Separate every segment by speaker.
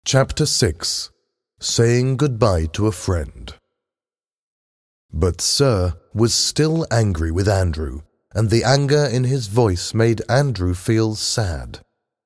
Speaker 1: Chapter 6. Saying Goodbye to a Friend. But Sir was still angry with Andrew, and the anger in his voice made Andrew feel sad.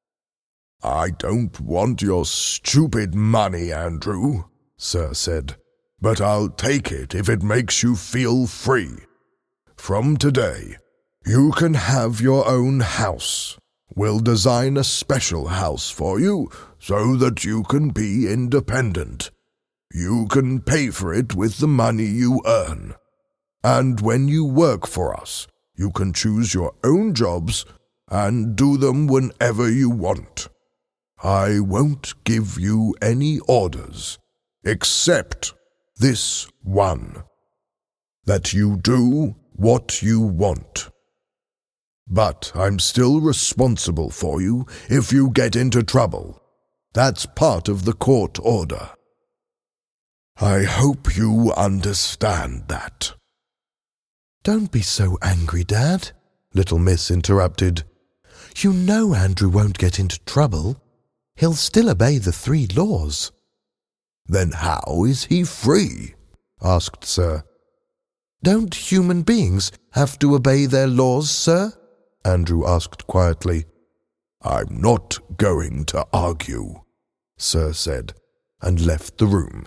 Speaker 2: "I don't want your stupid money, Andrew," Sir said, "but I'll take it if it makes you feel free. From today, you can have your own house. We'll design a special house for you so that you can be independent. You can pay for it with the money you earn. And when you work for us, you can choose your own jobs and do them whenever you want. I won't give you any orders, except this one, that you do what you want. But I'm still responsible for you if you get into trouble. That's part of the court order. I hope you understand that."
Speaker 1: "Don't be so angry, Dad," little Miss interrupted. "You know Andrew won't get into trouble. He'll still obey the 3 laws.
Speaker 2: "Then how is he free?" asked Sir.
Speaker 1: "Don't human beings have to obey their laws, Sir?" Andrew asked quietly.
Speaker 2: "I'm not going to argue," Sir said, and left the room.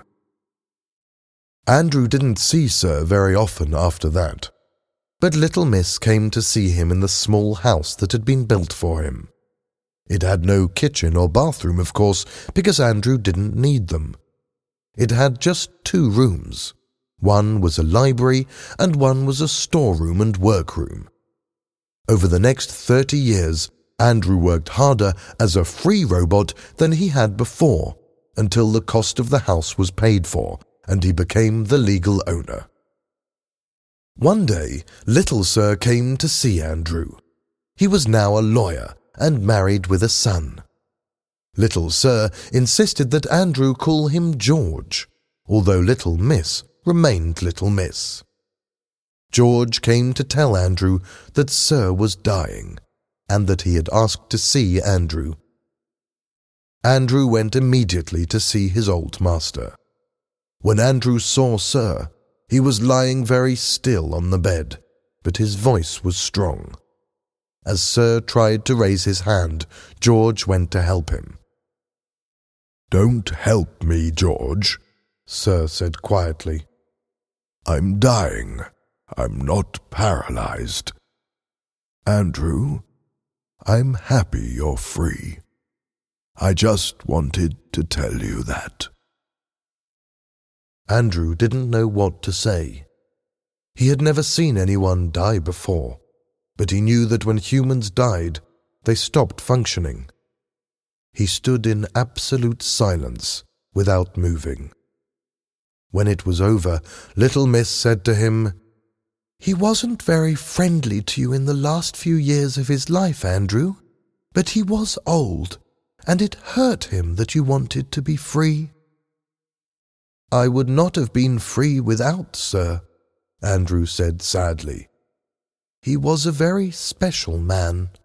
Speaker 1: Andrew didn't see Sir very often after that, but little Miss came to see him in the small house that had been built for him. It had no kitchen or bathroom, of course, because Andrew didn't need them. It had just 2 rooms. One was a library, and one was a storeroom and workroom. Over the next 30 years, Andrew worked harder as a free robot than he had before, until the cost of the house was paid for, and he became the legal owner. One day, little Sir came to see Andrew. He was now a lawyer and married with a son. Little Sir insisted that Andrew call him George, although little Miss remained little Miss. George came to tell Andrew that Sir was dying, and that he had asked to see Andrew. Andrew went immediately to see his old master. When Andrew saw Sir, he was lying very still on the bed, but his voice was strong. As Sir tried to raise his hand, George went to help him.
Speaker 2: "Don't help me, George," Sir said quietly. "I'm dying. I'm not paralyzed. Andrew, I'm happy you're free. I just wanted to tell you that."
Speaker 1: Andrew didn't know what to say. He had never seen anyone die before, but he knew that when humans died, they stopped functioning. He stood in absolute silence, without moving. When it was over, little Miss said to him, "He wasn't very friendly to you in the last few years of his life, Andrew, but he was old, and it hurt him that you wanted to be free." "I would not have been free without Sir," Andrew said sadly. "He was a very special man."